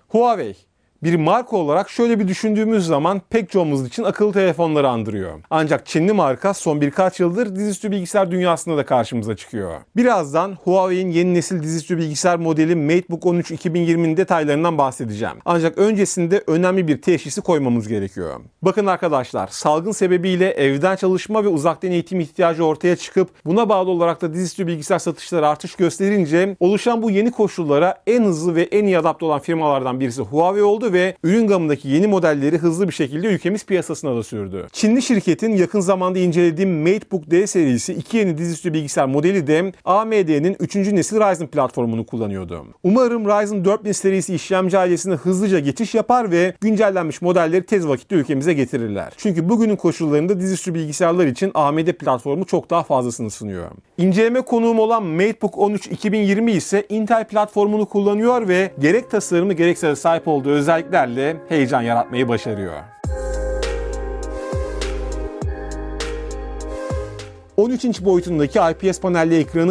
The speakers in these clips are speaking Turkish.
Huawei. Bir marka olarak şöyle bir düşündüğümüz zaman pek çoğumuz için akıllı telefonları andırıyor. Ancak Çinli marka son birkaç yıldır dizüstü bilgisayar dünyasında da karşımıza çıkıyor. Birazdan Huawei'in yeni nesil dizüstü bilgisayar modeli MateBook 13 2020'nin detaylarından bahsedeceğim. Ancak öncesinde önemli bir teşhisi koymamız gerekiyor. Bakın arkadaşlar, salgın sebebiyle evden çalışma ve uzaktan eğitim ihtiyacı ortaya çıkıp buna bağlı olarak da dizüstü bilgisayar satışları artış gösterince oluşan bu yeni koşullara en hızlı ve en iyi adapte olan firmalardan birisi Huawei oldu ve ürün gamındaki yeni modelleri hızlı bir şekilde ülkemiz piyasasına da sürdü. Çinli şirketin yakın zamanda incelediğim MateBook D serisi iki yeni dizüstü bilgisayar modeli de AMD'nin 3. nesil Ryzen platformunu kullanıyordu. Umarım Ryzen 4000 serisi işlemci ailesine hızlıca geçiş yapar ve güncellenmiş modelleri tez vakitte ülkemize getirirler. Çünkü bugünün koşullarında dizüstü bilgisayarlar için AMD platformu çok daha fazlasını sunuyor. İnceleme konuğum olan MateBook 13 2020 ise Intel platformunu kullanıyor ve gerek tasarımı gerekse de sahip olduğu özelliklerle heyecan yaratmayı başarıyor. 13 inç boyutundaki IPS panelli ekranı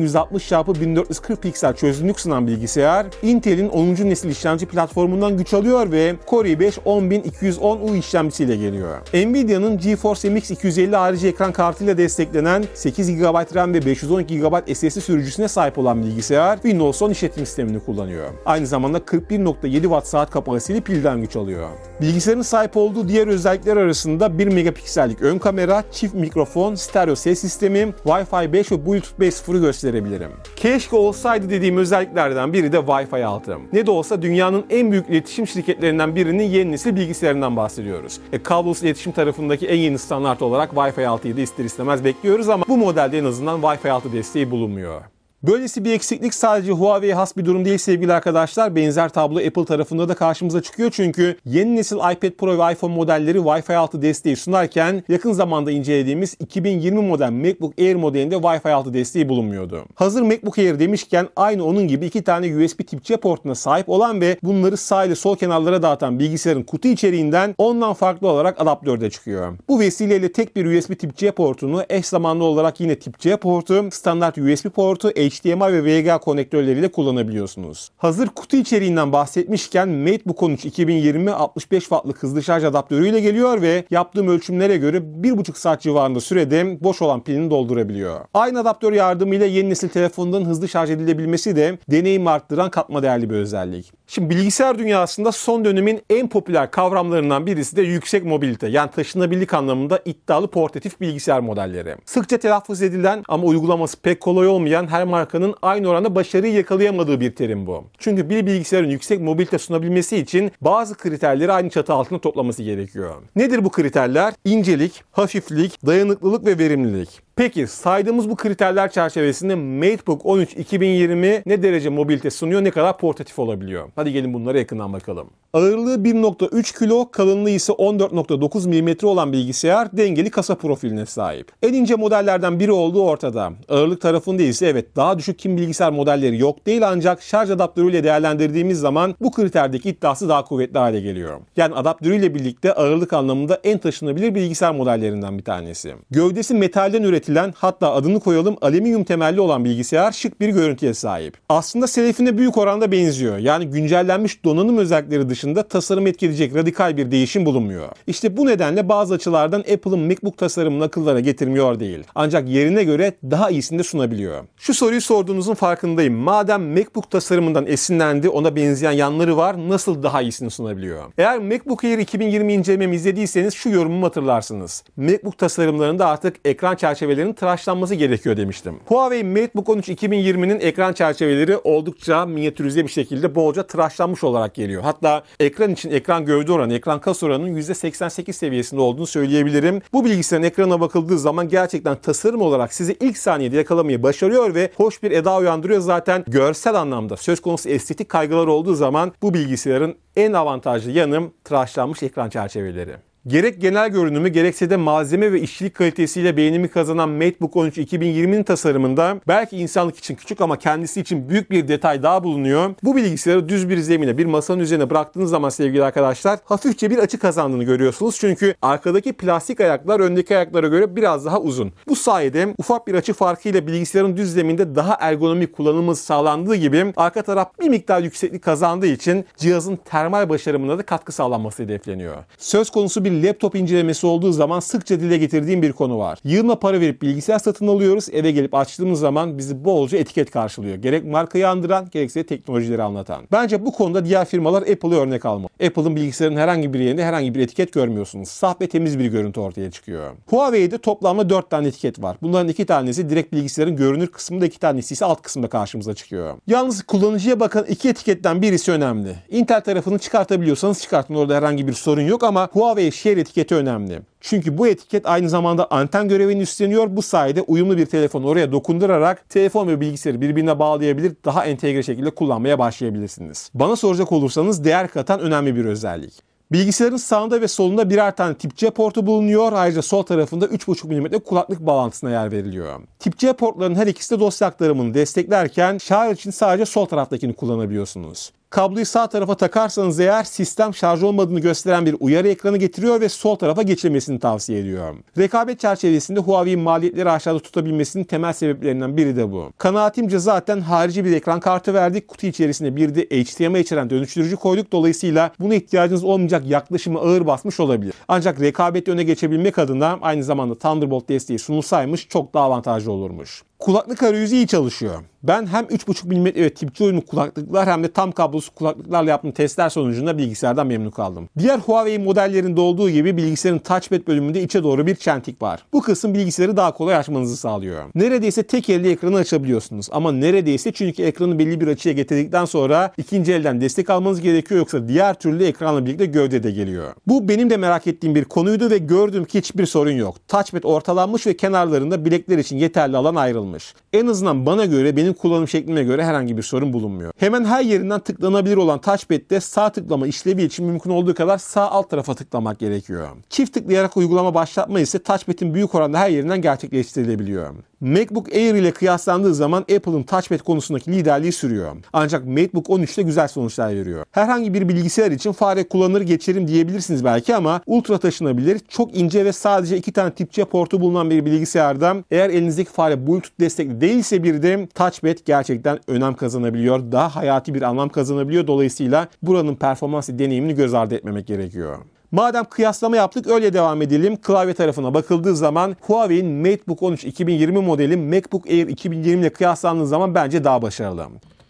2160x1440 piksel çözünürlük sunan bilgisayar, Intel'in 10. nesil işlemci platformundan güç alıyor ve Core i5 10210U işlemcisiyle geliyor. Nvidia'nın GeForce MX 250 harici ekran kartıyla desteklenen 8 GB RAM ve 512 GB SSD sürücüsüne sahip olan bilgisayar, Windows 10 işletim sistemini kullanıyor. Aynı zamanda 41.7 Watt saat kapasiteli pilden güç alıyor. Bilgisayarın sahip olduğu diğer özellikler arasında 1 megapiksellik ön kamera, çift mikrofon, stereo ses sistemi, Wi-Fi 5 ve Bluetooth 5.0'ı gösterebilirim. Keşke olsaydı dediğim özelliklerden biri de Wi-Fi 6. Ne de olsa dünyanın en büyük iletişim şirketlerinden birinin yeni nesil bilgisayarından bahsediyoruz. Kablosuz iletişim tarafındaki en yeni standart olarak Wi-Fi 6'yı da ister istemez bekliyoruz ama bu modelde en azından Wi-Fi 6 desteği bulunmuyor. Böylesi bir eksiklik sadece Huawei'ye has bir durum değil sevgili arkadaşlar. Benzer tablo Apple tarafında da karşımıza çıkıyor çünkü yeni nesil iPad Pro ve iPhone modelleri Wi-Fi 6 desteği sunarken yakın zamanda incelediğimiz 2020 model MacBook Air modelinde Wi-Fi 6 desteği bulunmuyordu. Hazır MacBook Air demişken aynı onun gibi iki tane USB Tip-C portuna sahip olan ve bunları sağ ile sol kenarlara dağıtan bilgisayarın kutu içeriğinden ondan farklı olarak adaptör de çıkıyor. Bu vesileyle tek bir USB Tip-C portunu eş zamanlı olarak yine Tip-C portu, standart USB portu, HDMI ve VGA konektörleriyle kullanabiliyorsunuz. Hazır kutu içeriğinden bahsetmişken MateBook 13 2020 65 wattlık hızlı şarj adaptörüyle geliyor ve yaptığım ölçümlere göre 1,5 saat civarında sürede boş olan pilini doldurabiliyor. Aynı adaptör yardımıyla yeni nesil telefonların hızlı şarj edilebilmesi de deneyimi arttıran katma değerli bir özellik. Şimdi bilgisayar dünyasında son dönemin en popüler kavramlarından birisi de yüksek mobilite, yani taşınabilirlik anlamında iddialı portatif bilgisayar modelleri. Sıkça telaffuz edilen ama uygulaması pek kolay olmayan her markanın aynı oranda başarıyı yakalayamadığı bir terim bu. Çünkü bir bilgisayarın yüksek mobilite sunabilmesi için bazı kriterleri aynı çatı altında toplaması gerekiyor. Nedir bu kriterler? İncelik, hafiflik, dayanıklılık ve verimlilik. Peki saydığımız bu kriterler çerçevesinde MateBook 13 2020 ne derece mobilite sunuyor, ne kadar portatif olabiliyor? Hadi gelin bunlara yakından bakalım. Ağırlığı 1.3 kilo, kalınlığı ise 14.9 mm olan bilgisayar dengeli kasa profiline sahip. En ince modellerden biri olduğu ortada. Ağırlık tarafında ise evet daha düşük kim bilgisayar modelleri yok değil ancak şarj adaptörüyle değerlendirdiğimiz zaman bu kriterdeki iddiası daha kuvvetli hale geliyor. Yani adaptörüyle birlikte ağırlık anlamında en taşınabilir bilgisayar modellerinden bir tanesi. Gövdesi metalden üretilen, hatta adını koyalım alüminyum temelli olan bilgisayar şık bir görüntüye sahip. Aslında selefine büyük oranda benziyor. Yani güncellenmiş donanım özellikleri dışında tasarım etkileyecek radikal bir değişim bulunmuyor. İşte bu nedenle bazı açılardan Apple'ın MacBook tasarımını akıllara getirmiyor değil. Ancak yerine göre daha iyisini de sunabiliyor. Şu soruyu sorduğunuzun farkındayım. Madem MacBook tasarımından esinlendi, ona benzeyen yanları var, nasıl daha iyisini sunabiliyor? Eğer MacBook Air 2020 incelememi izlediyseniz şu yorumumu hatırlarsınız. MacBook tasarımlarında artık ekran çerçevelerinin tıraşlanması gerekiyor demiştim. Huawei MateBook 13 2020'nin ekran çerçeveleri oldukça minyatürize bir şekilde bolca tıraşlanmış olarak geliyor. Hatta ekran için ekran gövde oranı, ekran kas oranının %88 seviyesinde olduğunu söyleyebilirim. Bu bilgisayarın ekranına bakıldığı zaman gerçekten tasarım olarak sizi ilk saniyede yakalamayı başarıyor ve hoş bir eda uyandırıyor. Zaten görsel anlamda söz konusu estetik kaygılar olduğu zaman bu bilgisayarın en avantajlı yanı tıraşlanmış ekran çerçeveleri. Gerek genel görünümü gerekse de malzeme ve işçilik kalitesiyle beğenimi kazanan MacBook 13 2020'nin tasarımında belki insanlık için küçük ama kendisi için büyük bir detay daha bulunuyor. Bu bilgisayarı düz bir zemine, bir masanın üzerine bıraktığınız zaman sevgili arkadaşlar hafifçe bir açı kazandığını görüyorsunuz. Çünkü arkadaki plastik ayaklar öndeki ayaklara göre biraz daha uzun. Bu sayede ufak bir açı farkıyla bilgisayarın düz zeminde daha ergonomik kullanılması sağlandığı gibi arka taraf bir miktar yükseklik kazandığı için cihazın termal başarımına da katkı sağlanması hedefleniyor. Söz konusu bir laptop incelemesi olduğu zaman sıkça dile getirdiğim bir konu var. Yığınla para verip bilgisayar satın alıyoruz. Eve gelip açtığımız zaman bizi bolca etiket karşılıyor. Gerek markayı andıran gerekse teknolojileri anlatan. Bence bu konuda diğer firmalar Apple'ı örnek almalı. Apple'ın bilgisayarın herhangi bir yerinde herhangi bir etiket görmüyorsunuz. Saf ve temiz bir görüntü ortaya çıkıyor. Huawei'de toplamda 4 tane etiket var. Bunların 2 tanesi direkt bilgisayarın görünür kısmında, 2 tanesi ise alt kısımda karşımıza çıkıyor. Yalnız kullanıcıya bakan 2 etiketten birisi önemli. Intel tarafını çıkartabiliyorsanız çıkartın, orada herhangi bir sorun yok ama Huawei Share etiketi önemli. Çünkü bu etiket aynı zamanda anten görevini üstleniyor. Bu sayede uyumlu bir telefonu oraya dokundurarak telefon ve bilgisayarı birbirine bağlayabilir, daha entegre şekilde kullanmaya başlayabilirsiniz. Bana soracak olursanız değer katan önemli bir özellik. Bilgisayarın sağında ve solunda birer tane tip C portu bulunuyor. Ayrıca sol tarafında 3.5 mm kulaklık bağlantısına yer veriliyor. Tip C portlarının her ikisi de dosya aktarımını desteklerken şarj için sadece sol taraftakini kullanabiliyorsunuz. Kabloyu sağ tarafa takarsanız eğer sistem şarj olmadığını gösteren bir uyarı ekranı getiriyor ve sol tarafa geçilmesini tavsiye ediyor. Rekabet çerçevesinde Huawei'in maliyetleri aşağıda tutabilmesinin temel sebeplerinden biri de bu. Kanaatimce zaten harici bir ekran kartı verdik. Kutu içerisinde bir de HDMI içeren dönüştürücü koyduk. Dolayısıyla buna ihtiyacınız olmayacak yaklaşımı ağır basmış olabilir. Ancak rekabette öne geçebilmek adına aynı zamanda Thunderbolt desteği sunulsaymış çok daha avantajlı olurmuş. Kulaklık arayüzü iyi çalışıyor. Ben hem 3.5 mm ve tip C uyumlu kulaklıklar hem de tam kablosuz kulaklıklarla yaptığım testler sonucunda bilgisayardan memnun kaldım. Diğer Huawei modellerinde olduğu gibi bilgisayarın touchpad bölümünde içe doğru bir çentik var. Bu kısım bilgisayarı daha kolay açmanızı sağlıyor. Neredeyse tek elle ekranı açabiliyorsunuz ama neredeyse, çünkü ekranı belli bir açıya getirdikten sonra ikinci elden destek almanız gerekiyor, yoksa diğer türlü ekranla birlikte gövde de geliyor. Bu benim de merak ettiğim bir konuydu ve gördüm ki hiçbir sorun yok. Touchpad ortalanmış ve kenarlarında bilekler için yeterli alan ayrılmış. En azından bana göre, benim kullanım şeklime göre herhangi bir sorun bulunmuyor. Hemen her yerinden tıklanabilir olan touchpad'de sağ tıklama işlevi için mümkün olduğu kadar sağ alt tarafa tıklamak gerekiyor. Çift tıklayarak uygulama başlatma ise touchpad'in büyük oranda her yerinden gerçekleştirilebiliyor. MacBook Air ile kıyaslandığı zaman Apple'ın touchpad konusundaki liderliği sürüyor. Ancak MacBook 13 de güzel sonuçlar veriyor. Herhangi bir bilgisayar için fare kullanır geçerim diyebilirsiniz belki ama ultra taşınabilir, çok ince ve sadece 2 tane tip C portu bulunan bir bilgisayarda eğer elinizdeki fare Bluetooth destekli değilse bir de touchpad gerçekten önem kazanabiliyor. Daha hayati bir anlam kazanabiliyor. Dolayısıyla buranın performansı deneyimini göz ardı etmemek gerekiyor. Madem kıyaslama yaptık, öyle devam edelim. Klavye tarafına bakıldığı zaman Huawei'in MacBook 13 2020 modeli MacBook Air 2020 ile kıyaslandığı zaman bence daha başarılı.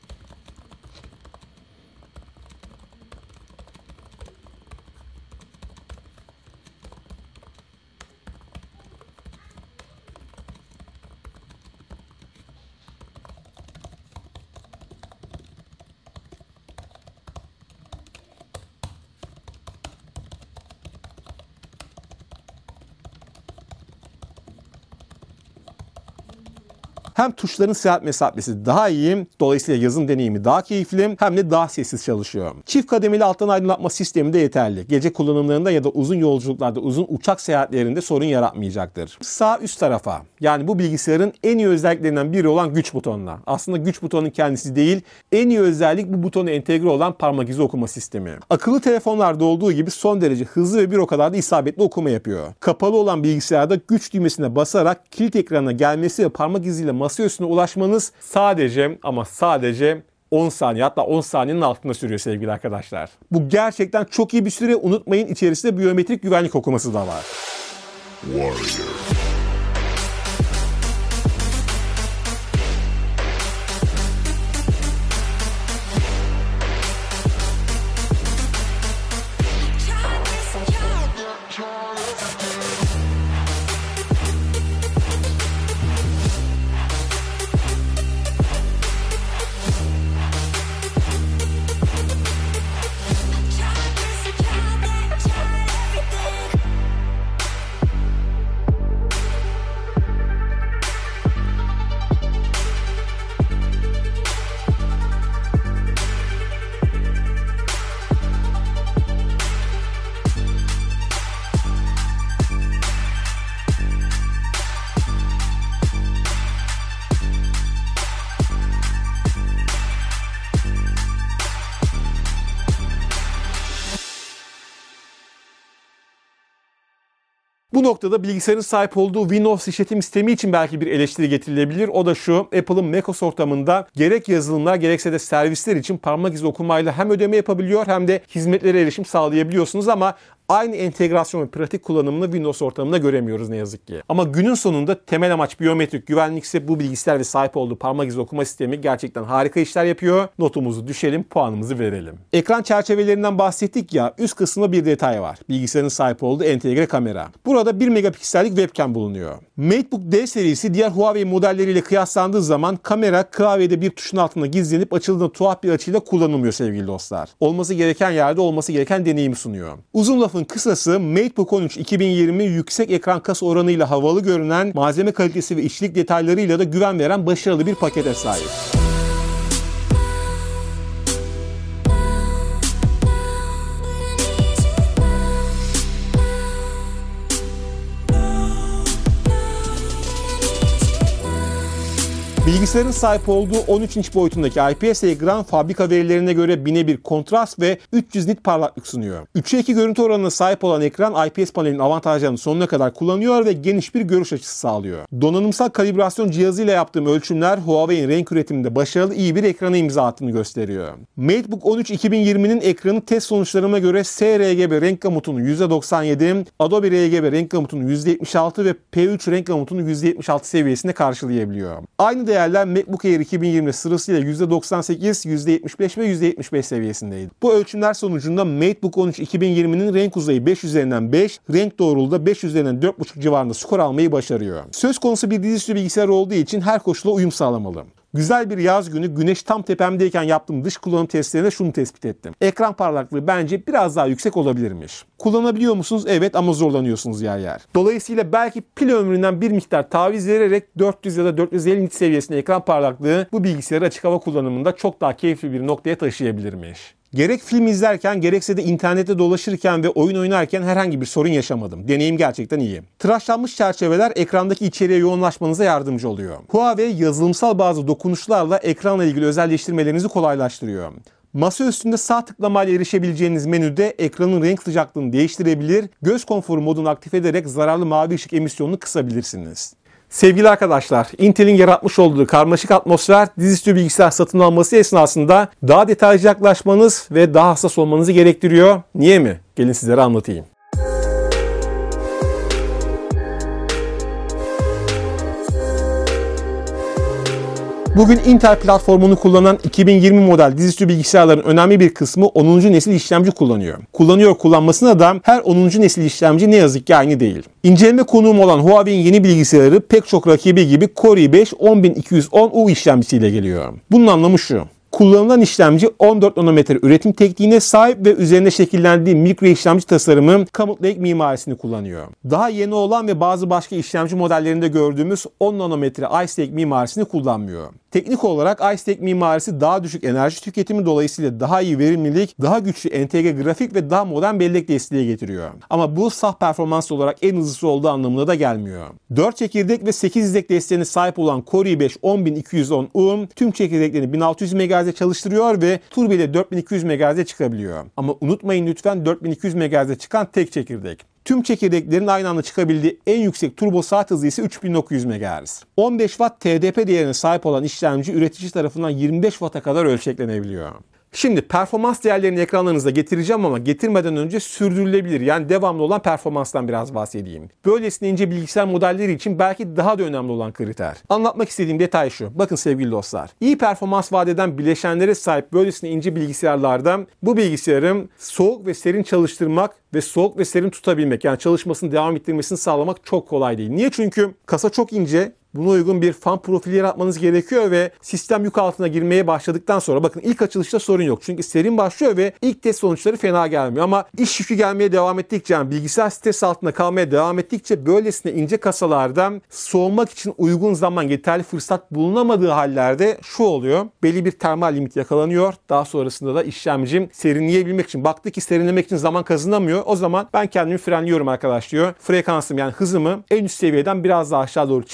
Hem tuşların seyahat mesafesi daha iyi, dolayısıyla yazım deneyimi daha keyifli, hem de daha sessiz çalışıyor. Çift kademeli alttan aydınlatma sistemi de yeterli. Gece kullanımlarında ya da uzun yolculuklarda, uzun uçak seyahatlerinde sorun yaratmayacaktır. Sağ üst tarafa, yani bu bilgisayarın en iyi özelliklerinden biri olan güç butonuna. Aslında güç butonunun kendisi değil, en iyi özellik bu butona entegre olan parmak izi okuma sistemi. Akıllı telefonlarda olduğu gibi son derece hızlı ve bir o kadar da isabetli okuma yapıyor. Kapalı olan bilgisayarda güç düğmesine basarak kilit ekranına gelmesi ve parmak iziyle masa üstüne ulaşmanız sadece ama sadece 10 saniye, hatta 10 saniyenin altında sürüyor sevgili arkadaşlar. Bu gerçekten çok iyi bir süre. Unutmayın, içerisinde biyometrik güvenlik okuması da var. Warrior. Bu noktada bilgisayarın sahip olduğu Windows işletim sistemi için belki bir eleştiri getirilebilir. O da şu: Apple'ın macOS ortamında gerek yazılımlar gerekse de servisler için parmak izi okumayla hem ödeme yapabiliyor hem de hizmetlere erişim sağlayabiliyorsunuz ama aynı entegrasyon ve pratik kullanımını Windows ortamında göremiyoruz ne yazık ki. Ama günün sonunda temel amaç biyometrik güvenlikse bu bilgisayar ve sahip olduğu parmak izi okuma sistemi gerçekten harika işler yapıyor. Notumuzu düşelim, puanımızı verelim. Ekran çerçevelerinden bahsettik ya, üst kısmında bir detay var. Bilgisayarın sahip olduğu entegre kamera. Burada 1 megapiksellik webcam bulunuyor. MateBook D serisi diğer Huawei modelleriyle kıyaslandığı zaman kamera klavyede bir tuşun altında gizlenip açıldığında tuhaf bir açıyla kullanılmıyor sevgili dostlar. Olması gereken yerde olması gereken deneyimi sunuyor. Uzun lafın kısası, MateBook 13 2020 yüksek ekran kasa oranıyla havalı görünen, malzeme kalitesi ve işçilik detaylarıyla da güven veren başarılı bir pakete sahip. Bilgisayarın sahip olduğu 13 inç boyutundaki IPS ekran fabrika verilerine göre 1000'e 1 kontrast ve 300 nit parlaklık sunuyor. 3'e 2 görüntü oranına sahip olan ekran IPS panelin avantajlarını sonuna kadar kullanıyor ve geniş bir görüş açısı sağlıyor. Donanımsal kalibrasyon cihazıyla yaptığım ölçümler Huawei'in renk üretiminde başarılı iyi bir ekrana imza attığını gösteriyor. MateBook 13 2020'nin ekranı test sonuçlarıma göre sRGB renk gamutunun %97, Adobe RGB renk gamutunun %76 ve P3 renk gamutunun %76 seviyesinde karşılayabiliyor. Aynı değerler MacBook Air 2020 sırasıyla %98, %75 ve %75 seviyesindeydi. Bu ölçümler sonucunda MateBook 13 2020'nin renk uzayı 5 üzerinden 5, renk doğruluğu da 5 üzerinden 4.5 civarında skor almayı başarıyor. Söz konusu bir dizüstü bilgisayar olduğu için her koşula uyum sağlamalı. Güzel bir yaz günü güneş tam tepemdeyken yaptığım dış kullanım testlerinde şunu tespit ettim. Ekran parlaklığı bence biraz daha yüksek olabilirmiş. Kullanabiliyor musunuz? Evet, ama zorlanıyorsunuz yer yer. Dolayısıyla belki pil ömründen bir miktar taviz vererek 400 ya da 450 nit seviyesinde ekran parlaklığı bu bilgisayarı açık hava kullanımında çok daha keyifli bir noktaya taşıyabilirmiş. Gerek film izlerken gerekse de internette dolaşırken ve oyun oynarken herhangi bir sorun yaşamadım. Deneyim gerçekten iyi. Tıraşlanmış çerçeveler ekrandaki içeriğe yoğunlaşmanıza yardımcı oluyor. Huawei yazılımsal bazı dokunuşlarla ekranla ilgili özelleştirmelerinizi kolaylaştırıyor. Masa üstünde sağ tıklamayla erişebileceğiniz menüde ekranın renk sıcaklığını değiştirebilir, göz konforu modunu aktif ederek zararlı mavi ışık emisyonunu kısabilirsiniz. Sevgili arkadaşlar, Intel'in yaratmış olduğu karmaşık atmosfer dizüstü bilgisayar satın alması esnasında daha detaylıca yaklaşmanız ve daha hassas olmanızı gerektiriyor. Niye mi? Gelin sizlere anlatayım. Bugün Intel platformunu kullanan 2020 model dizüstü bilgisayarların önemli bir kısmı 10. nesil işlemci kullanıyor. Kullanmasına da her 10. nesil işlemci ne yazık ki aynı değil. İnceleme konuğum olan Huawei'in yeni bilgisayarı pek çok rakibi gibi Core i5 10210U işlemcisiyle geliyor. Bunun anlamı şu: kullanılan işlemci 14 nanometre üretim tekniğine sahip ve üzerinde şekillendiği mikro işlemci tasarımı Comet Lake mimarisini kullanıyor. Daha yeni olan ve bazı başka işlemci modellerinde gördüğümüz 10 nanometre Ice Lake mimarisini kullanmıyor. Teknik olarak Ice Lake mimarisi daha düşük enerji tüketimi dolayısıyla daha iyi verimlilik, daha güçlü entegre grafik ve daha modern bellek desteği getiriyor. Ama bu saf performans olarak en hızlısı olduğu anlamına da gelmiyor. 4 çekirdek ve 8 izlek desteğine sahip olan Core i5 10210U tüm çekirdeklerini 1600 MHz'de çalıştırıyor ve turbo ile 4200 MHz'de çıkabiliyor. Ama unutmayın lütfen, 4200 MHz'de çıkan tek çekirdek. Tüm çekirdeklerin aynı anda çıkabildiği en yüksek turbo saat hızı ise 3900 MHz. 15 Watt TDP değerine sahip olan işlemci üretici tarafından 25 Watt'a kadar ölçeklenebiliyor. Şimdi performans değerlerini ekranlarınıza getireceğim ama getirmeden önce sürdürülebilir, yani devamlı olan performanstan biraz bahsedeyim. Böylesine ince bilgisayar modelleri için belki daha da önemli olan kriter. Anlatmak istediğim detay şu: bakın sevgili dostlar, iyi performans vaat eden bileşenlere sahip böylesine ince bilgisayarlarda bu bilgisayarın soğuk ve serin çalıştırmak ve soğuk ve serin tutabilmek, yani çalışmasını devam ettirmesini sağlamak çok kolay değil. Niye? Çünkü kasa çok ince. Buna uygun bir fan profili yaratmanız gerekiyor ve sistem yük altına girmeye başladıktan sonra, bakın ilk açılışta sorun yok. Çünkü serin başlıyor ve ilk test sonuçları fena gelmiyor. Ama iş yükü gelmeye devam ettikçe, yani bilgisayar stres altında kalmaya devam ettikçe böylesine ince kasalarda soğumak için uygun zaman, yeterli fırsat bulunamadığı hallerde şu oluyor: belli bir termal limit yakalanıyor. Daha sonrasında da işlemcim serinleyebilmek için, baktı ki serinlemek için zaman kazanamıyor. O zaman ben kendimi frenliyorum arkadaş diyor. Frekansım, yani hızımı en üst seviyeden biraz daha aşağı doğru çekeyim.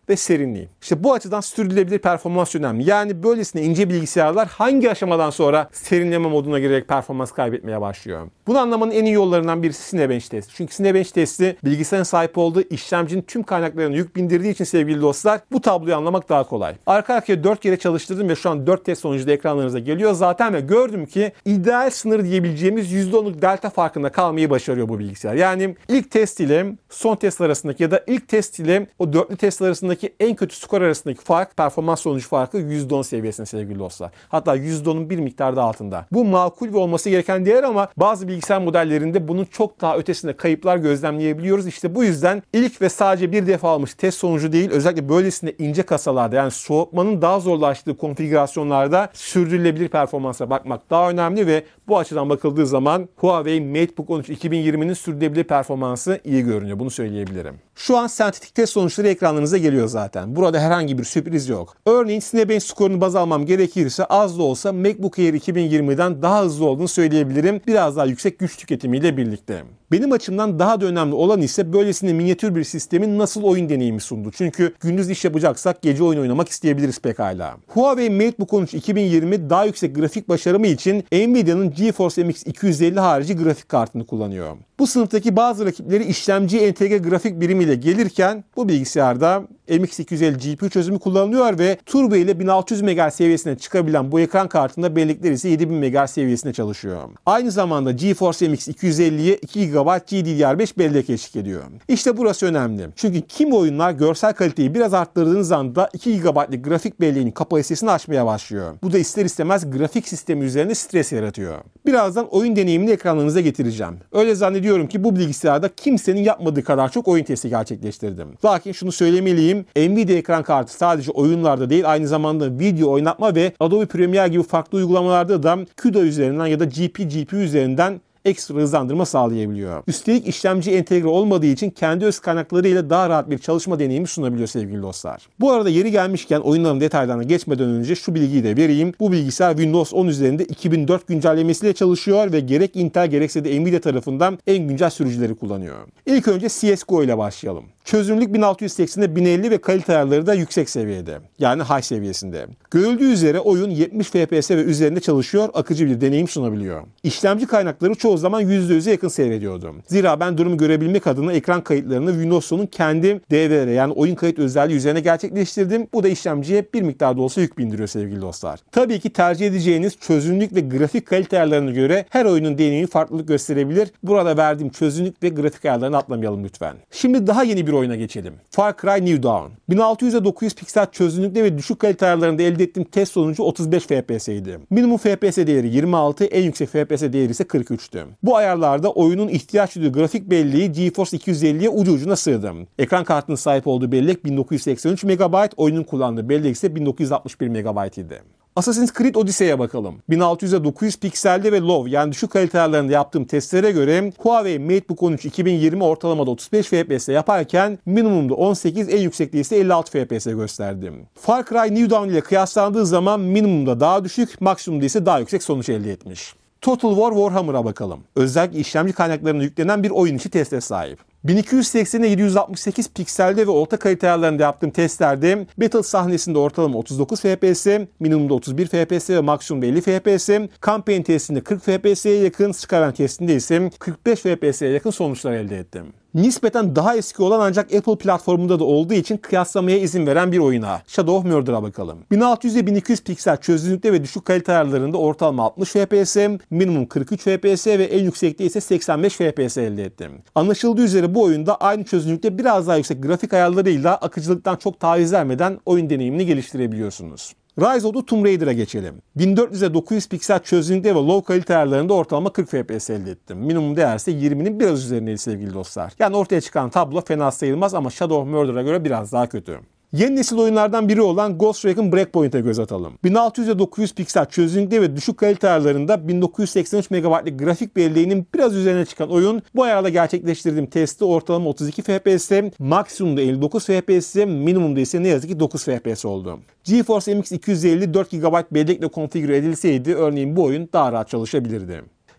ve serinliği. İşte bu açıdan sürdürülebilir performans önemli. Yani böylesine ince bilgisayarlar hangi aşamadan sonra serinleme moduna girerek performans kaybetmeye başlıyor? Bunu anlamanın en iyi yollarından birisi Cinebench testi. Çünkü Cinebench testi bilgisayarın sahip olduğu işlemcinin tüm kaynaklarına yük bindirdiği için sevgili dostlar bu tabloyu anlamak daha kolay. Arka arkaya 4 kere çalıştırdım ve şu an 4 test sonucu da ekranlarınıza geliyor zaten ve gördüm ki ideal sınır diyebileceğimiz %10'luk delta farkında kalmayı başarıyor bu bilgisayar. Yani ilk test ile son test arasındaki ya da ilk test ile o dörtlü test arasındaki en kötü skor arasındaki fark, performans sonucu farkı %10 seviyesinde sevgili dostlar. Hatta %10'un bir miktar daha altında. Bu makul ve olması gereken değer ama bazı bilgisayar modellerinde bunun çok daha ötesinde kayıplar gözlemleyebiliyoruz. İşte bu yüzden ilk ve sadece bir defa almış test sonucu değil, özellikle böylesine ince kasalarda yani soğutmanın daha zorlaştığı konfigürasyonlarda sürdürülebilir performansa bakmak daha önemli ve bu açıdan bakıldığı zaman Huawei MateBook 13 2020'nin sürdürülebilir performansı iyi görünüyor. Bunu söyleyebilirim. Şu an sentetik test sonuçları ekranlarınıza geliyor zaten. Burada herhangi bir sürpriz yok. Örneğin Cinebench skorunu baz almam gerekirse az da olsa MacBook Air 2020'den daha hızlı olduğunu söyleyebilirim. Biraz daha yüksek güç tüketimiyle birlikte. Benim açımdan daha da önemli olan ise böylesine minyatür bir sistemin nasıl oyun deneyimi sundu. Çünkü gündüz iş yapacaksak gece oyun oynamak isteyebiliriz pekala. Huawei MateBook 13 2020 daha yüksek grafik başarımı için Nvidia'nın GeForce MX 250 harici grafik kartını kullanıyor. Bu sınıftaki bazı rakipleri işlemciye entegre grafik birimiyle gelirken bu bilgisayarda MX 250 GPU çözümü kullanılıyor ve Turbo ile 1600 MHz seviyesine çıkabilen bu ekran kartında bellekler ise 7000 MHz seviyesinde çalışıyor. Aynı zamanda GeForce MX 250'ye 2 GB GDDR5 bellek eşlik ediyor. İşte burası önemli. Çünkü kimi oyunlar görsel kaliteyi biraz arttırdığınız anda 2 GB'lık grafik belleğinin kapasitesini aşmaya başlıyor. Bu da ister istemez grafik sistemi üzerinde stres yaratıyor. Birazdan oyun deneyimini ekranlarınıza getireceğim. Öyle zannediyorum ki bu bilgisayarda kimsenin yapmadığı kadar çok oyun testi gerçekleştirdim. Lakin şunu söylemeliyim. Nvidia ekran kartı sadece oyunlarda değil aynı zamanda video oynatma ve Adobe Premiere gibi farklı uygulamalarda da CUDA üzerinden ya da GPU üzerinden ekstra hızlandırma sağlayabiliyor. Üstelik işlemci entegre olmadığı için kendi öz kaynaklarıyla daha rahat bir çalışma deneyimi sunabiliyor sevgili dostlar. Bu arada yeri gelmişken oyunların detaylarına geçmeden önce şu bilgiyi de vereyim. Bu bilgisayar Windows 10 üzerinde 2004 güncellemesiyle çalışıyor ve gerek Intel gerekse de Nvidia tarafından en güncel sürücüleri kullanıyor. İlk önce CSGO ile başlayalım. Çözünürlük 1680'e 1050 ve kalite ayarları da yüksek seviyede. Yani high seviyesinde. Görüldüğü üzere oyun 70 FPS ve üzerinde çalışıyor, akıcı bir deneyim sunabiliyor. İşlemci kaynakları çoğu zaman %100'e yakın seyrediyordu. Zira ben durumu görebilmek adına ekran kayıtlarını Windows 10'un kendi DVR yani oyun kayıt özelliği üzerine gerçekleştirdim. Bu da işlemciye bir miktar da olsa yük bindiriyor sevgili dostlar. Tabii ki tercih edeceğiniz çözünürlük ve grafik kalite ayarlarına göre her oyunun deneyimi farklılık gösterebilir. Burada verdiğim çözünürlük ve grafik ayarlarını atlamayalım lütfen. Şimdi daha yeni bir oyuna geçelim. Far Cry New Dawn. 1600'e 900 piksel çözünürlükte ve düşük kalite ayarlarında elde ettiğim test sonucu 35 FPS'ydi. Minimum FPS değeri 26, en yüksek FPS değeri ise 43'tü. Bu ayarlarda oyunun ihtiyaç duyduğu grafik belleği GeForce 250'ye ucu ucuna sığdı. Ekran kartının sahip olduğu bellek 1983 MB, oyunun kullandığı bellek ise 1961 MB idi. Assassin's Creed Odyssey'e bakalım. 1600'e 900 pikselde ve low yani düşük kalite ayarlarında yaptığım testlere göre Huawei MateBook 13 2020 ortalamada 35 FPS yaparken minimumda 18, en yüksekte ise 56 FPS gösterdim. Far Cry New Dawn ile kıyaslandığı zaman minimumda daha düşük, maksimumda ise daha yüksek sonuç elde etmiş. Total War Warhammer'a bakalım. Özellikle işlemci kaynaklarına yüklenen bir oyun içi teste sahip. 1280'e 768 pikselde ve orta kalite ayarlarında yaptığım testlerde Battle sahnesinde ortalama 39 FPS, minimumda 31 FPS ve maksimumda 50 FPS, Campaign testinde 40 FPS'ye yakın, Skyrim testinde ise 45 FPS'ye yakın sonuçlar elde ettim. Nispeten daha eski olan ancak Apple platformunda da olduğu için kıyaslamaya izin veren bir oyuna, Shadow of Murder'a bakalım. 1600'e 1200 piksel çözünürlükte ve düşük kalite ayarlarında ortalama 60 FPS, minimum 43 FPS ve en yüksekte ise 85 FPS elde ettim. Anlaşıldığı üzere bu oyunda aynı çözünürlükte biraz daha yüksek grafik ayarlarıyla akıcılıktan çok taviz vermeden oyun deneyimini geliştirebiliyorsunuz. Rise of the Tomb Raider'a geçelim. 1400'e 900 piksel çözünürlükte ve low kalite ayarlarında ortalama 40 FPS elde ettim. Minimum değer ise 20'nin biraz üzerindeydi sevgili dostlar. Yani ortaya çıkan tablo fena sayılmaz ama Shadow of Murder'a göre biraz daha kötü. Yeni nesil oyunlardan biri olan Ghost Recon Breakpoint'e göz atalım. 1600'e 900 piksel çözünürlükte ve düşük kalite ayarlarında 1983 MB'lik grafik belleğinin biraz üzerine çıkan oyun, bu ayarda gerçekleştirdiğim testi ortalama 32 FPS, maksimumda 59 FPS, minimumda ise ne yazık ki 9 FPS oldu. GeForce MX 250 4 GB bellekle konfigüre edilseydi örneğin bu oyun daha rahat çalışabilirdi.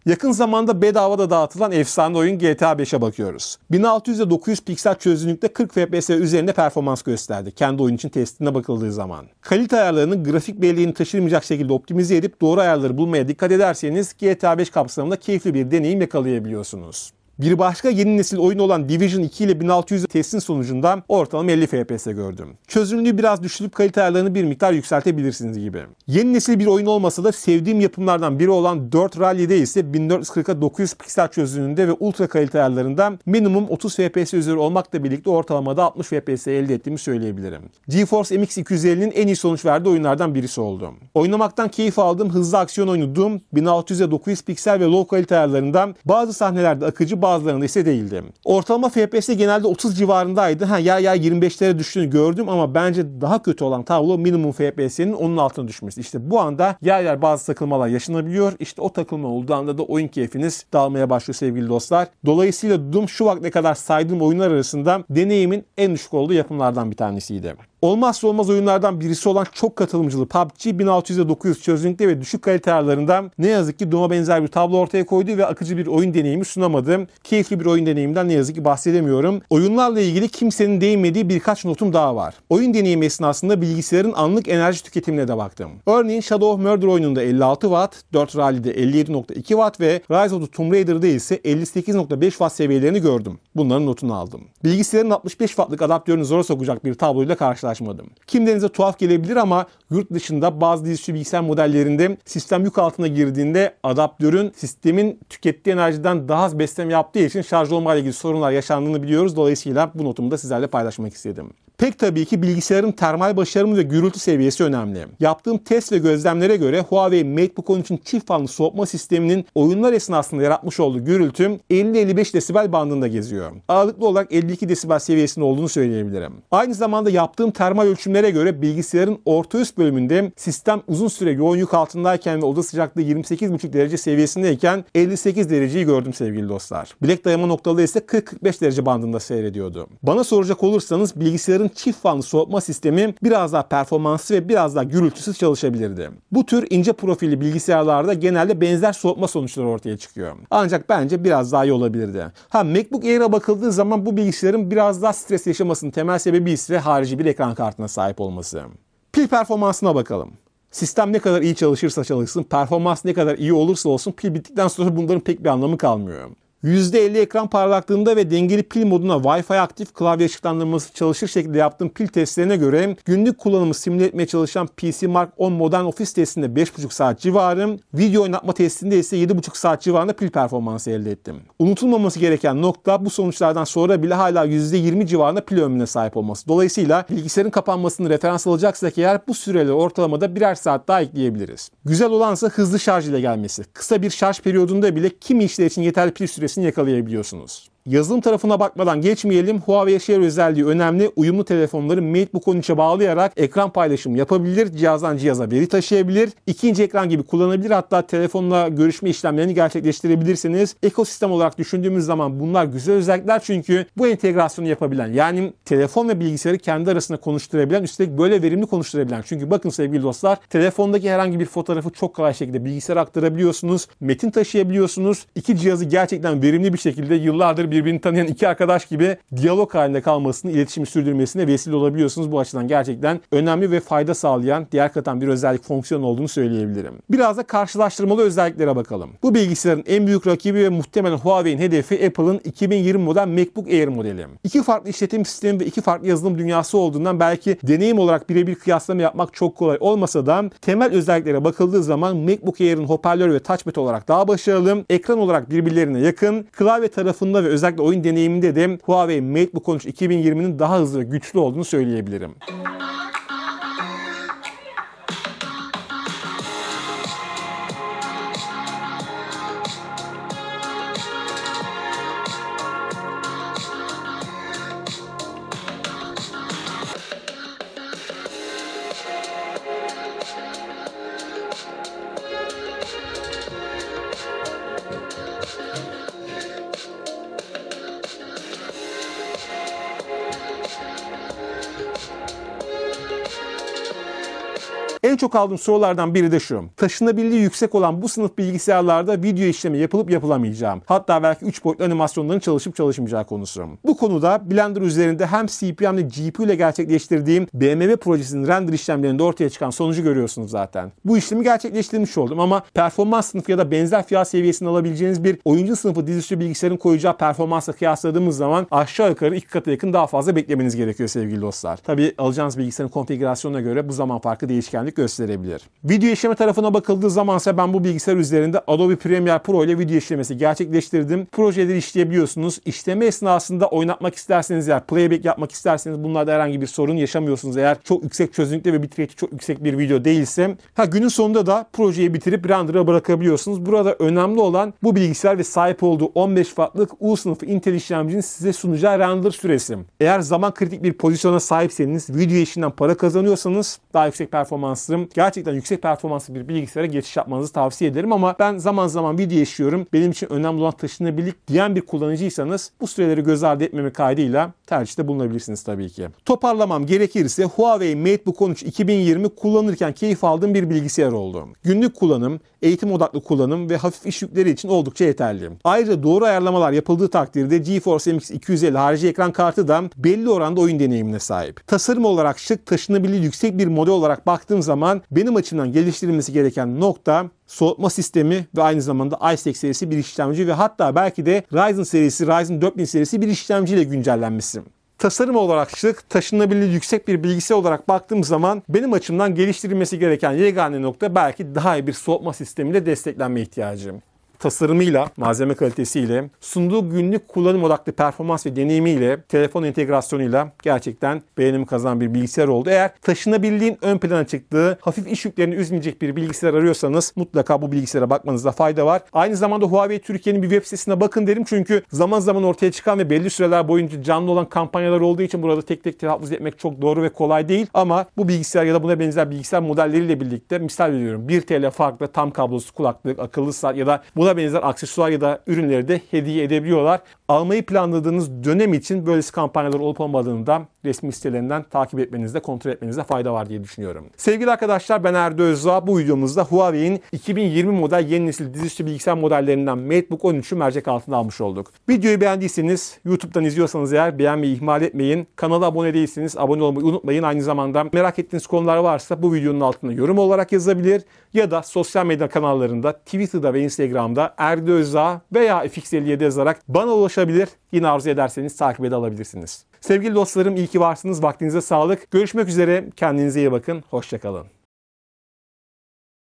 Yakın zamanda bedavada dağıtılan efsane oyun GTA 5'e bakıyoruz. 1600 ile 900 piksel çözünürlükte 40 FPS üzerinde performans gösterdi kendi oyun için testine bakıldığı zaman. Kalite ayarlarını grafik belleğini taşırmayacak şekilde optimize edip doğru ayarları bulmaya dikkat ederseniz GTA 5 kapsamında keyifli bir deneyim yakalayabiliyorsunuz. Bir başka yeni nesil oyun olan Division 2 ile 1600 testin sonucunda ortalama 50 FPS gördüm. Çözünürlüğü biraz düşürüp kalite ayarlarını bir miktar yükseltebilirsiniz gibi. Yeni nesil bir oyun olmasa da sevdiğim yapımlardan biri olan Dirt Rally'de ise 1440'a 900 piksel çözünürlüğünde ve ultra kalite ayarlarında minimum 30 FPS üzeri olmakla birlikte ortalamada 60 FPS elde ettiğimi söyleyebilirim. GeForce MX 250'nin en iyi sonuç verdiği oyunlardan birisi oldu. Oynamaktan keyif aldığım hızlı aksiyon oyunu Doom, 1600'e 900 piksel ve low kalite ayarlarında bazı sahnelerde akıcı, bazılarında ise değildi. Ortalama FPS genelde 30 civarındaydı. Ya 25'lere düştüğünü gördüm ama bence daha kötü olan tablo minimum FPS'nin onun altına düşmesi. İşte bu anda yer bazı takılmalar yaşanabiliyor. İşte o takılma olduğu anda da oyun keyfiniz dağılmaya başlıyor sevgili dostlar. Dolayısıyla Doom şu vakte kadar saydığım oyunlar arasında deneyimin en düşük olduğu yapımlardan bir tanesiydi. Olmazsa olmaz oyunlardan birisi olan çok katılımcılı PUBG 1600'e 900 çözünürlükte ve düşük kalite ayarlarında ne yazık ki Doom'a benzer bir tablo ortaya koydu ve akıcı bir oyun deneyimi sunamadı. Keyifli bir oyun deneyiminden ne yazık ki bahsedemiyorum. Oyunlarla ilgili kimsenin değinmediği birkaç notum daha var. Oyun deneyimi esnasında bilgisayarın anlık enerji tüketimine de baktım. Örneğin Shadow of Murder oyununda 56 Watt, Dirt Rally'de 57.2 Watt ve Rise of the Tomb Raider'da ise 58.5 Watt seviyelerini gördüm. Bunların notunu aldım. Bilgisayarın 65 Watt'lık adaptörünü zora sokacak bir tabloyla karşılaşmadım. Kim denize tuhaf gelebilir ama yurt dışında bazı dizüstü bilgisayar modellerinde sistem yük altına girdiğinde adaptörün sistemin tükettiği enerjiden daha az besleme yaptığı için şarj olmayla ilgili sorunlar yaşandığını biliyoruz. Dolayısıyla bu notumu da sizlerle paylaşmak istedim. Pek tabii ki bilgisayarın termal başarımı ve gürültü seviyesi önemli. Yaptığım test ve gözlemlere göre Huawei MateBook 13'ün çift fanlı soğutma sisteminin oyunlar esnasında yaratmış olduğu gürültü 50-55 desibel bandında geziyor. Ağırlıklı olarak 52 desibel seviyesinde olduğunu söyleyebilirim. Aynı zamanda yaptığım termal ölçümlere göre bilgisayarın orta üst bölümünde sistem uzun süre yoğun yük altındayken ve oda sıcaklığı 28,5 derece seviyesindeyken 58 dereceyi gördüm sevgili dostlar. Bilek dayama noktaları ise 40-45 derece bandında seyrediyordu. Bana soracak olursanız bilgisayarın çift fanlı soğutma sistemi biraz daha performanslı ve biraz daha gürültüsüz çalışabilirdi. Bu tür ince profilli bilgisayarlarda genelde benzer soğutma sonuçları ortaya çıkıyor. Ancak bence biraz daha iyi olabilirdi. MacBook Air'a bakıldığı zaman bu bilgisayarın biraz daha stres yaşamasının temel sebebi ise harici bir ekran kartına sahip olması. Pil performansına bakalım. Sistem ne kadar iyi çalışırsa çalışsın, performans ne kadar iyi olursa olsun pil bittikten sonra bunların pek bir anlamı kalmıyor. %50 ekran parlaklığında ve dengeli pil moduna Wi-Fi aktif klavye ışıklandırması çalışır şekilde yaptığım pil testlerine göre günlük kullanımı simüle etmeye çalışan PC Mark 10 Modern Office testinde 5,5 saat civarı, video oynatma testinde ise 7,5 saat civarında pil performansı elde ettim. Unutulmaması gereken nokta bu sonuçlardan sonra bile hala %20 civarında pil ömrüne sahip olması. Dolayısıyla bilgisayarın kapanmasını referans alacaksak eğer bu süreleri ortalamada birer saat daha ekleyebiliriz. Güzel olansa hızlı şarj ile gelmesi. Kısa bir şarj periyodunda bile kimi işler için yeterli pil süresi yakalayabiliyorsunuz. Yazılım tarafına bakmadan geçmeyelim. Huawei Share özelliği önemli. Uyumlu telefonları MateBook 13'e bağlayarak ekran paylaşımı yapabilir. Cihazdan cihaza veri taşıyabilir. İkinci ekran gibi kullanabilir. Hatta telefonla görüşme işlemlerini gerçekleştirebilirsiniz. Ekosistem olarak düşündüğümüz zaman bunlar güzel özellikler çünkü bu entegrasyonu yapabilen, yani telefon ve bilgisayarı kendi arasında konuşturabilen, üstelik böyle verimli konuşturabilen. Çünkü bakın sevgili dostlar, telefondaki herhangi bir fotoğrafı çok kolay şekilde bilgisayara aktarabiliyorsunuz. Metin taşıyabiliyorsunuz. İki cihazı gerçekten verimli bir şekilde yıllardır birbirini tanıyan iki arkadaş gibi diyalog halinde kalmasını, iletişimi sürdürmesine vesile olabiliyorsunuz. Bu açıdan gerçekten önemli ve fayda sağlayan, değer katan bir özellik, fonksiyon olduğunu söyleyebilirim. Biraz da karşılaştırmalı özelliklere bakalım. Bu bilgisayarın en büyük rakibi ve muhtemelen Huawei'nin hedefi Apple'ın 2020 model MacBook Air modeli. İki farklı işletim sistemi ve iki farklı yazılım dünyası olduğundan belki deneyim olarak birebir kıyaslama yapmak çok kolay olmasa da temel özelliklere bakıldığı zaman MacBook Air'in hoparlör ve touchpad olarak daha başarılı, ekran olarak birbirlerine yakın, klavye tarafında ve özellikle oyun deneyiminde de Huawei MateBook 13 2020'nin daha hızlı ve güçlü olduğunu söyleyebilirim. En çok aldığım sorulardan biri de şu. Taşınabilirliği yüksek olan bu sınıf bilgisayarlarda video işlemi yapılıp yapılamayacağım. Hatta belki 3 boyutlu animasyonların çalışıp çalışmayacağı konusu. Bu konuda Blender üzerinde hem CPU hem de GPU ile gerçekleştirdiğim BMW projesinin render işlemlerinde ortaya çıkan sonucu görüyorsunuz zaten. Bu işlemi gerçekleştirmiş oldum ama performans sınıfı ya da benzer fiyat seviyesinde alabileceğiniz bir oyuncu sınıfı dizüstü bilgisayarın koyacağı performansla kıyasladığımız zaman aşağı yukarı 2 katına yakın daha fazla beklemeniz gerekiyor sevgili dostlar. Tabii alacağınız bilgisayarın konfigürasyonuna göre bu zaman farkı değişkenlik gösterebilir. Video işleme tarafına bakıldığı zamansa ben bu bilgisayar üzerinde Adobe Premiere Pro ile video işlemesi gerçekleştirdim. Projeleri işleyebiliyorsunuz. İşleme esnasında oynatmak isterseniz eğer, playback yapmak isterseniz bunlarda herhangi bir sorun yaşamıyorsunuz. Eğer çok yüksek çözünürlükte ve bitrate'i çok yüksek bir video değilse. Günün sonunda da projeyi bitirip render'a bırakabiliyorsunuz. Burada önemli olan bu bilgisayar ve sahip olduğu 15 wattlık U sınıfı Intel işlemcinin size sunacağı render süresi. Eğer zaman kritik bir pozisyona sahipseniz, video işinden para kazanıyorsanız daha yüksek performanslı, gerçekten yüksek performanslı bir bilgisayara geçiş yapmanızı tavsiye ederim ama ben zaman zaman video işliyorum. Benim için önemli olan taşınabilirlik diyen bir kullanıcıysanız bu süreleri göz ardı etmemek kaydıyla tercihte bulunabilirsiniz tabii ki. Toparlamam gerekirse Huawei MateBook 13 2020 kullanırken keyif aldığım bir bilgisayar oldu. Günlük kullanım, eğitim odaklı kullanım ve hafif iş yükleri için oldukça yeterli. Ayrıca doğru ayarlamalar yapıldığı takdirde GeForce MX 250 harici ekran kartı da belli oranda oyun deneyimine sahip. Tasarım olarak şık, taşınabilirliği yüksek bir model olarak baktığım zaman benim açımdan geliştirilmesi gereken nokta soğutma sistemi ve aynı zamanda i8 serisi bir işlemci ve hatta belki de Ryzen 4000 serisi bir işlemciyle güncellenmesi. Tasarım olarak şık, taşınabilirliği yüksek bir bilgisayar olarak baktığım zaman benim açımdan geliştirilmesi gereken yegane nokta belki daha iyi bir soğutma sistemiyle desteklenme ihtiyacı. Tasarımıyla, malzeme kalitesiyle, sunduğu günlük kullanım odaklı performans ve deneyimiyle, telefon entegrasyonuyla gerçekten beğenimi kazanan bir bilgisayar oldu. Eğer taşınabilirliğin ön plana çıktığı, hafif iş yüklerini üzmeyecek bir bilgisayar arıyorsanız mutlaka bu bilgisayara bakmanızda fayda var. Aynı zamanda Huawei Türkiye'nin bir web sitesine bakın derim çünkü zaman zaman ortaya çıkan ve belli süreler boyunca canlı olan kampanyalar olduğu için burada tek tek telaffuz etmek çok doğru ve kolay değil. Ama bu bilgisayar ya da buna benzer bilgisayar modelleriyle birlikte misal veriyorum 1 TL farklı tam kablosuz kulaklık, akıllı saat ya da buna benzer aksesuar ya da ürünleri de hediye edebiliyorlar. Almayı planladığınız dönem için böylesi kampanyalar olup olmadığını da resmi sitelerinden takip etmenizde, kontrol etmenizde fayda var diye düşünüyorum. Sevgili arkadaşlar, ben Erdo Özdağ. Bu videomuzda Huawei'in 2020 model yeni nesil dizüstü bilgisayar modellerinden MateBook 13'ü mercek altına almış olduk. Videoyu beğendiyseniz, YouTube'dan izliyorsanız eğer beğenmeyi ihmal etmeyin. Kanala abone değilseniz abone olmayı unutmayın. Aynı zamanda merak ettiğiniz konular varsa bu videonun altına yorum olarak yazabilir ya da sosyal medya kanallarında Twitter'da ve Instagram'da Erdo Özdağ veya FX57 yazarak bana ulaşabilir. Yine arzu ederseniz takip edebilirsiniz. Sevgili dostlarım, iyi ki varsınız. Vaktinize sağlık. Görüşmek üzere. Kendinize iyi bakın. Hoşça kalın.